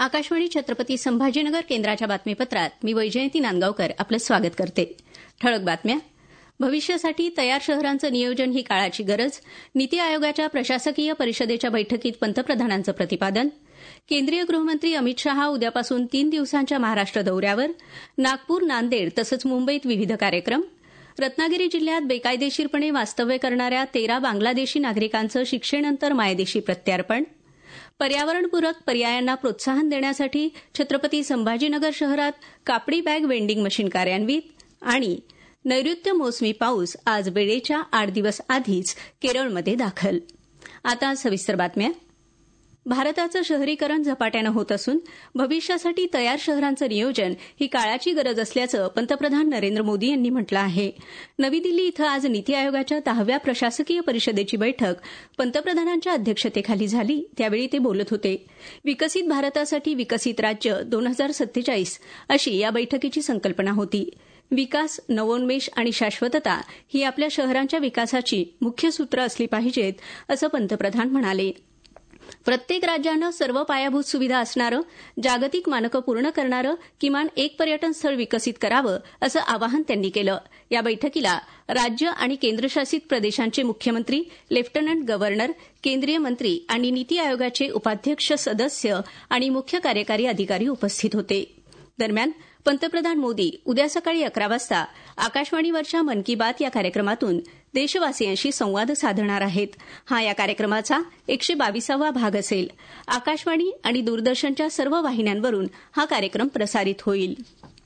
आकाशवाणी छत्रपती संभाजीनगर केंद्राच्या बातमीपत्रात मी वैजयंती नांदगावकर आपलं स्वागत करते. ठळक बातम्या. भविष्यासाठी तयार शहरांचं नियोजन ही काळाची गरज. नीती आयोगाच्या प्रशासकीय परिषदेच्या बैठकीत पंतप्रधानांचं प्रतिपादन. केंद्रीय गृहमंत्री अमित शहा उद्यापासून 3 दिवसांच्या महाराष्ट्र दौऱ्यावर. नागपूर, नांदेड तसंच मुंबईत विविध कार्यक्रम. रत्नागिरी जिल्ह्यात बेकायदेशीरपणे वास्तव्य करणाऱ्या 13 बांगलादेशी नागरिकांचं शिक्षेनंतर मायदेशी प्रत्यार्पण. पर्यावरणपूरक पर्यायांना प्रोत्साहन देण्यासाठी छत्रपती संभाजीनगर शहरात कापडी बॅग वेंडिंग मशीन कार्यान्वित. आणि नैऋत्य मोसमी पाऊस आज वेळेच्या 8 दिवस आधीच केरळमध्ये दाखल. आता सविस्तर बातम्या. भारताचं शहरीकरण झपाट्यानं होत असून भविष्यासाठी तयार शहरांचं नियोजन ही काळाची गरज असल्याचं पंतप्रधान नरेंद्र मोदी यांनी म्हटलं आहे. नवी दिल्ली इथं आज नीती आयोगाच्या 10व्या प्रशासकीय परिषदेची बैठक पंतप्रधानांच्या अध्यक्षतेखाली झाली, त्यावेळी ते बोलत होते. विकसित भारतासाठी विकसित राज्य 2047 अशी या बैठकीची संकल्पना होती. विकास, नवोन्मेष आणि शाश्वतता ही आपल्या शहरांच्या विकासाची मुख्य सूत्र असली पाहिजेत, असं पंतप्रधान म्हणाले. प्रत्येक राज्यानं सर्व पायाभूत सुविधा असणारं, जागतिक मानकं पूर्ण करणारं किमान एक पर्यटन स्थळ विकसित करावं, असं आवाहन त्यांनी केलं. या बैठकीला राज्य आणि केंद्रशासित प्रदेशांचे मुख्यमंत्री, लेफ्टनंट गव्हर्नर, केंद्रीय मंत्री आणि नीती आयोगाचे उपाध्यक्ष सदस्य आणि मुख्य कार्यकारी अधिकारी उपस्थित होते. दरम्यान पंतप्रधान मोदी उद्या सकाळी 11 वाजता आकाशवाणीवरच्या मन की बात या कार्यक्रमातून देशवासियांशी संवाद साधणार आहेत. हा या कार्यक्रमाचा 122वा भाग असेल. आकाशवाणी आणि दूरदर्शनच्या सर्व वाहिन्यांवरून हा कार्यक्रम प्रसारित होईल.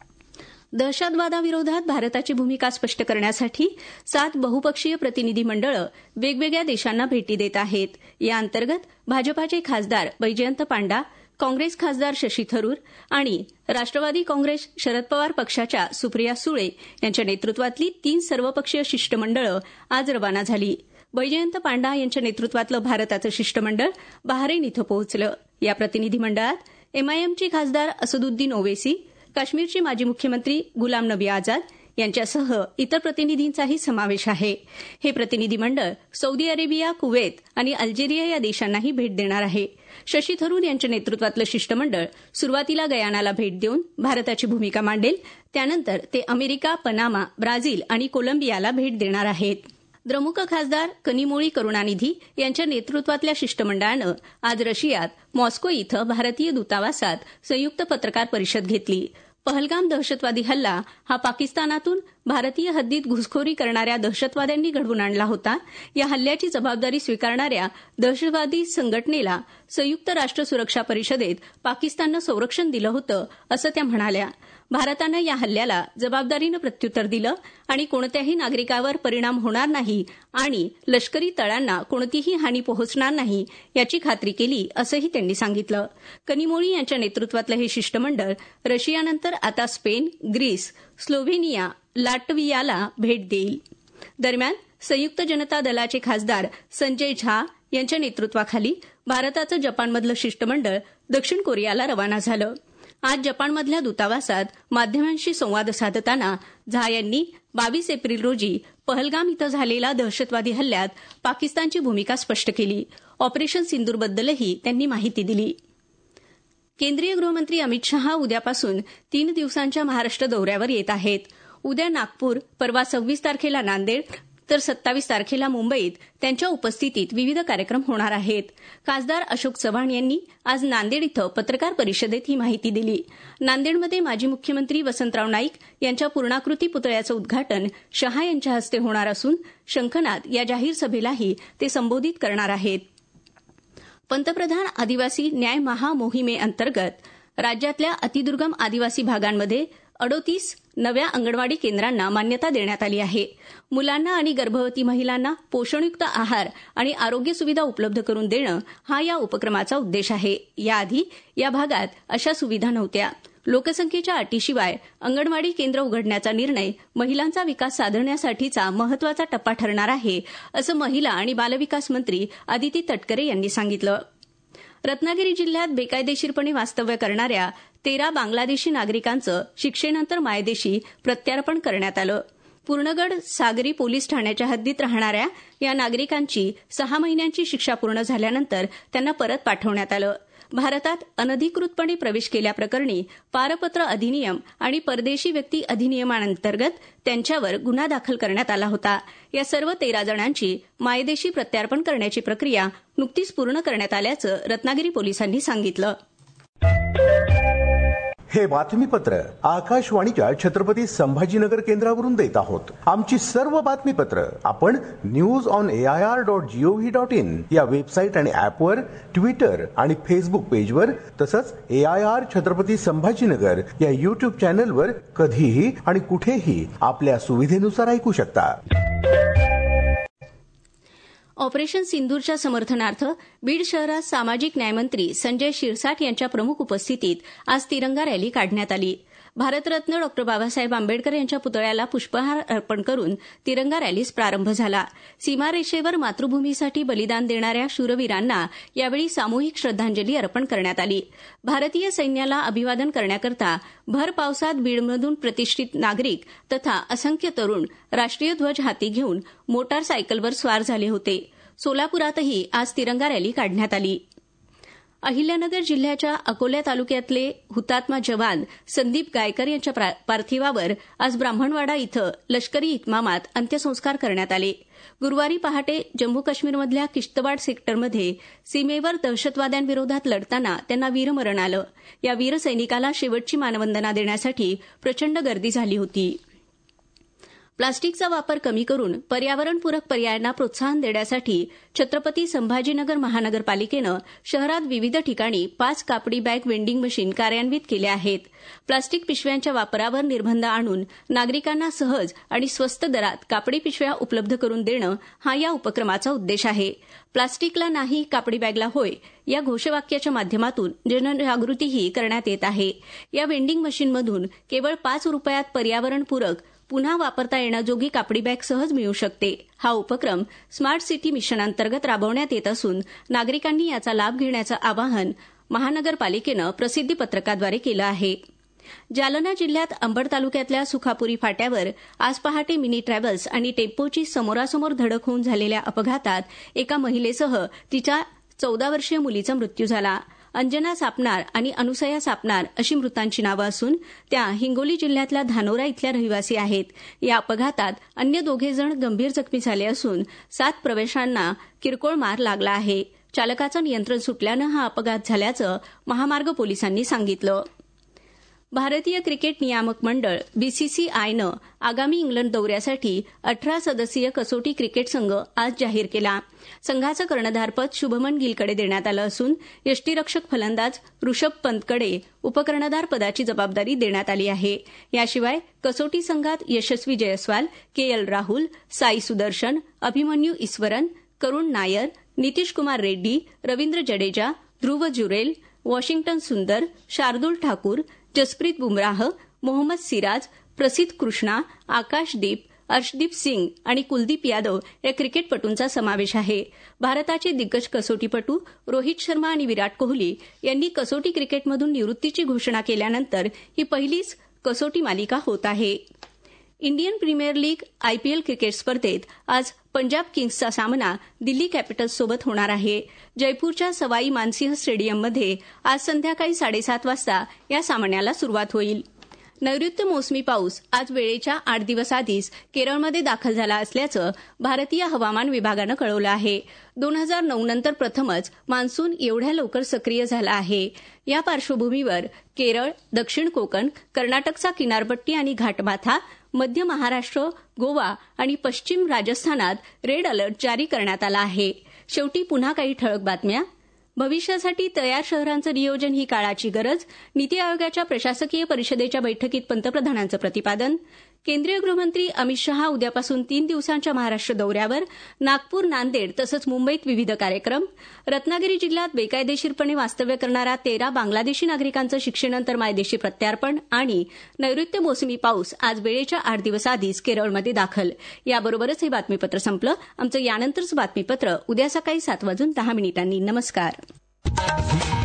दहशतवादाविरोधात भारताची भूमिका स्पष्ट करण्यासाठी 7 बहुपक्षीय प्रतिनिधी मंडळं वेगवेगळ्या देशांना भेटी देत आहेत. या अंतर्गत भाजपाचे खासदार बैजयंत पांडा, काँग्रेस खासदार शशी थरूर आणि राष्ट्रवादी काँग्रेस शरद पवार पक्षाच्या सुप्रिया सुळे यांच्या नेतृत्वातली 3 सर्वपक्षीय शिष्टमंडळं आज रवाना झाली. बैजयंत पांडा यांच्या नेतृत्वातलं भारताचं शिष्टमंडळ बहारेन इथं पोहोचलं. या प्रतिनिधी मंडळात एमआयएमचे खासदार असदुद्दीन ओवेसी, काश्मीरचे माजी मुख्यमंत्री गुलाम नबी आझाद यांच्यासह इतर प्रतिनिधींचाही समावेश आहे. हे प्रतिनिधी मंडळ सौदी अरेबिया, कुवेत आणि अल्जेरिया या देशांनाही भेट देणार आहे. शशी थरूर यांच्या नेतृत्वातलं शिष्टमंडळ सुरुवातीला गयानाला भेट देऊन भारताची भूमिका मांडेल. त्यानंतर ते अमेरिका, पनामा, ब्राझील आणि कोलंबियाला भेट देणार आहेत. द्रमुक खासदार कनिमोळी करुणानिधी यांच्या नेतृत्वातल्या शिष्टमंडळानं आज रशियात मॉस्को इथं भारतीय दूतावासात संयुक्त पत्रकार परिषद घेतली. पहलगाम दहशतवादी हल्ला हा पाकिस्तानातून भारतीय हद्दीत घुसखोरी करणाऱ्या दहशतवाद्यांनी घडवून आणला होता. या हल्ल्याची जबाबदारी स्वीकारणाऱ्या दहशतवादी संघटनेला संयुक्त राष्ट्र सुरक्षा परिषदेत पाकिस्ताननं संरक्षण दिलं होतं, असं त्या म्हणाल्या. भारतानं या हल्ल्याला जबाबदारीनं प्रत्युत्तर दिलं आणि कोणत्याही नागरिकावर परिणाम होणार नाही आणि लष्करी तळांना कोणतीही हानी पोहोचणार नाही याची खात्री केली, असंही त्यांनी सांगितलं. कनिमोळी यांच्या नेतृत्वातलं हे शिष्टमंडळ रशियानंतर आता स्पेन, ग्रीस, स्लोव्हेनिया, लाटवियाला भेट देईल. दरम्यान संयुक्त जनता दलाचे खासदार संजय झा यांच्या नेतृत्वाखाली भारताचं जपानमधलं शिष्टमंडळ दक्षिण कोरियाला रवाना झालं. आज जपानमधल्या दूतावासात माध्यमांशी संवाद साधताना झा यांनी 22 एप्रिल रोजी पहलगाम इथं झालेल्या दहशतवादी हल्ल्यात पाकिस्तानची भूमिका स्पष्ट केली. ऑपरेशन सिंदूरबद्दलही त्यांनी माहिती दिली. केंद्रीय गृहमंत्री अमित शहा उद्यापासून 3 दिवसांच्या महाराष्ट्र दौऱ्यावर येत आहेत. उद्या नागपूर, परवा 26 तारखेला नांदेड तर 27 तारखेला मुंबईत त्यांच्या उपस्थितीत विविध कार्यक्रम होणार आहेत. खासदार अशोक चव्हाण यांनी आज नांदेड इथं पत्रकार परिषदेत ही माहिती दिली. नांदेडमध्ये माजी मुख्यमंत्री वसंतराव नाईक यांच्या पूर्णाकृती पुतळ्याचं उद्घाटन शहा यांच्या हस्ते होणार असून शंखनाद या जाहीर सभेलाही ते संबोधित करणार आहेत. पंतप्रधान आदिवासी न्याय महामोहिमेअंतर्गत राज्यातल्या अतिदुर्गम आदिवासी भागांमध्ये 38 नव्या अंगणवाडी केंद्रांना मान्यता देण्यात आली आहे. मुलांना आणि गर्भवती महिलांना पोषणयुक्त आहार आणि आरोग्य सुविधा उपलब्ध करून देणं हा या उपक्रमाचा उद्देश आहे. याआधी या भागात अशा सुविधा नव्हत्या. लोकसंख्येच्या अटीशिवाय अंगणवाडी केंद्र उघडण्याचा निर्णय महिलांचा विकास साधण्यासाठीचा महत्वाचा टप्पा ठरणार आहे, असं महिला आणि बालविकास मंत्री आदिती तटकरे यांनी सांगितलं. रत्नागिरी जिल्ह्यात बेकायदेशीरपणे वास्तव्य करणाऱ्या 13 बांगलादेशी नागरिकांचं शिक्षेनंतर मायदेशी प्रत्यार्पण करण्यात आलं. पूर्णगड सागरी पोलीस ठाण्याच्या हद्दीत राहणाऱ्या या नागरिकांची 6 महिन्यांची शिक्षा पूर्ण झाल्यानंतर त्यांना परत पाठवण्यात आलं. भारतात अनधिकृतपणे प्रवेश केल्याप्रकरणी पारपत्र अधिनियम आणि परदेशी व्यक्ती अधिनियमांतर्गत त्यांच्यावर गुन्हा दाखल करण्यात आला होता. या सर्व 13 जणांची मायदेशी प्रत्यार्पण करण्याची प्रक्रिया नुकतीच पूर्ण करण्यात आल्याचं रत्नागिरी पोलिसांनी सांगितलं. हे बातमीपत्र आकाशवाणीच्या छत्रपती संभाजीनगर केंद्रावरून देत आहोत. आमची सर्व बातमीपत्र आपण newsonair.gov.in या वेबसाईट आणि ऍपवर, ट्विटर आणि फेसबुक पेजवर, तसंच AIR छत्रपती संभाजीनगर या युट्यूब चॅनलवर कधीही आणि कुठेही आपल्या सुविधेनुसार ऐकू शकता. ऑपरेशन सिंदूरच्या समर्थनार्थ बीड शहरात सामाजिक न्यायमंत्री संजय शिरसाट यांच्या प्रमुख उपस्थितीत आज तिरंगा रॅली काढण्यात आली. भारतरत्न डॉ. बाबासाहेब आंबेडकर यांच्या पुतळ्याला पुष्पहार अर्पण करून तिरंगा रॅलीस प्रारंभ झाला. सीमारेषेवर मातृभूमीसाठी बलिदान देणाऱ्या शूरवीरांना यावेळी सामूहिक श्रद्धांजली अर्पण करण्यात आली. भारतीय सैन्याला अभिवादन करण्याकरता भर पावसात बीडमधून प्रतिष्ठित नागरिक तथा असंख्य तरुण राष्ट्रीय ध्वज हाती घेऊन मोटारसायकलवर स्वार झाले होते. सोलापुरातही आज तिरंगा रॅली काढण्यात आली. अहिल्यानगर जिल्ह्याच्या अकोला तालुक्यातले हुतात्मा जवान संदीप गायकर यांच्या पार्थिवावर आज ब्राह्मणवाडा इथं लष्करी इतमामात अंत्यसंस्कार करण्यात आले. गुरुवारी पहाटे जम्मू काश्मीरमधल्या किश्तवाड सेक्टरमध्ये सीमेवर दहशतवाद्यांविरोधात लढताना त्यांना वीरमरण आलं. या वीर सैनिकाला शेवटची मानवंदना देण्यासाठी प्रचंड गर्दी झाली होती. प्लास्टिकचा वापर कमी करून पर्यावरणपूरक पर्यायांना प्रोत्साहन देण्यासाठी छत्रपती संभाजीनगर महानगरपालिकेनं शहरात विविध ठिकाणी 5 कापडी बॅग वेंडिंग मशीन कार्यान्वित केल्या आहेत. प्लास्टिक पिशव्यांच्या वापरावर निर्बंध आणून नागरिकांना सहज आणि स्वस्त दरात कापडी पिशव्या उपलब्ध करून देणं हा या उपक्रमाचा उद्देश आहे. प्लास्टिकला नाही, कापडी बॅगला होय या घोषवाक्याच्या माध्यमातून जनजागृतीही करण्यात येत आहे. या वेंडिंग मशीनमधून केवळ 5 रुपयात पर्यावरणपूरक पुन्हा वापरता येण्याजोगी कापडी बॅग सहज मिळू शकते. हा उपक्रम स्मार्ट सिटी मिशन अंतर्गत राबवण्यात येत असून नागरिकांनी याचा लाभ घेण्याचं आवाहन महानगरपालिकेनं प्रसिद्धीपत्रकाद्वारे केलं आहे. जालना जिल्ह्यात अंबड तालुक्यातल्या सुखापुरी फाट्यावर आज पहाटे मिनी ट्रॅव्हल्स आणि टेम्पोची समोरासमोर धडक होऊन झालेल्या अपघातात एका महिलेसह तिच्या 14 वर्षीय मुलीचा मृत्यू झाला. अंजना सापनार आणि अनुसया सापनार अशी मृतांची नावं असून त्या हिंगोली जिल्ह्यातल्या धानोरा इथल्या रहिवासी आहेत. या अपघातात अन्य 2 जण गंभीर जखमी झाले असून 7 प्रवाशांना किरकोळ मार लागला आहे. चालकाचं नियंत्रण सुटल्यानं हा अपघात झाल्याचं महामार्ग पोलिसांनी सांगितलं. भारतीय क्रिकेट नियामक मंडळ बीसीसीआयनं आगामी इंग्लंड दौऱ्यासाठी 18 सदस्यीय कसोटी क्रिकेट संघ आज जाहीर केला. संघाचं कर्णधारपद शुभमन गिलकडे देण्यात आलं असून यष्टीरक्षक फलंदाज ऋषभ पंतकडे उपकर्णधार पदाची जबाबदारी देण्यात आली आहे. याशिवाय कसोटी संघात यशस्वी जयस्वाल, केएल राहुल, साई सुदर्शन, अभिमन्यू ईश्वरन, करुण नायर, नितीश कुमार रेड्डी, रवींद्र जडेजा, ध्रुव जुरेल, वॉशिंग्टन सुंदर, शार्दुल ठाकूर, जसप्रीत बुमराह, मोहम्मद सिराज, प्रसिद्ध कृष्णा, आकाशदीप, अर्शदीप सिंग आणि कुलदीप यादव या क्रिकेटपटूंचा समावेश आहे. भारताचे दिग्गज कसोटीपटू रोहित शर्मा आणि विराट कोहली यांनी कसोटी क्रिकेटमधून निवृत्तीची घोषणा केल्यानंतर ही पहिलीच कसोटी मालिका होत आहे. Indian premier league IPL cricket स्पर्धेत आज पंजाब किंग्सचा सामना दिल्ली कॅपिटल्ससोबत होणार आहे. जयपूरच्या सवाई मानसिंह स्टेडियममध्ये आज संध्याकाळी 7:30 वाजता या सामन्याला सुरुवात होईल. नैऋत्य मोसमी पाऊस आज वेळेच्या 8 दिवस आधीच केरळमध्ये दाखल झाला असल्याचं भारतीय हवामान विभागानं कळवलं आहे. 2009 नंतर प्रथमच मान्सून एवढ्या लवकर सक्रिय झाला आहे. या पार्श्वभूमीवर केरळ, दक्षिण कोकण, कर्नाटकचा किनारपट्टी आणि घाटमाथा, मध्य महाराष्ट्र, गोवा आणि पश्चिम राजस्थानात रेड अलर्ट जारी करण्यात आला आहे. शेवटी पुन्हा काही ठळक बातम्या. भविष्यासाठी तयार शहरांचं नियोजन ही काळाची गरज. नीती आयोगाच्या प्रशासकीय परिषदेच्या बैठकीत पंतप्रधानांचं प्रतिपादन. केंद्रीय गृहमंत्री अमित शहा उद्यापासून 3 दिवसांच्या महाराष्ट्र दौऱ्यावर. नागपूर, नांदेड तसंच मुंबईत विविध कार्यक्रम. रत्नागिरी जिल्ह्यात बेकायदेशीरपणे वास्तव्य करणाऱ्या 13 बांगलादेशी नागरिकांचं शिक्षेनंतर मायदेशी प्रत्यार्पण. आणि नैऋत्य मोसमी पाऊस आज वेळेच्या 8 दिवस आधीच केरळमध्ये दाखल. याबरोबरच हे बातमीपत्र संपलं. आमचं यानंतरचं बातमीपत्र उद्या सकाळी 7:10 नमस्कार.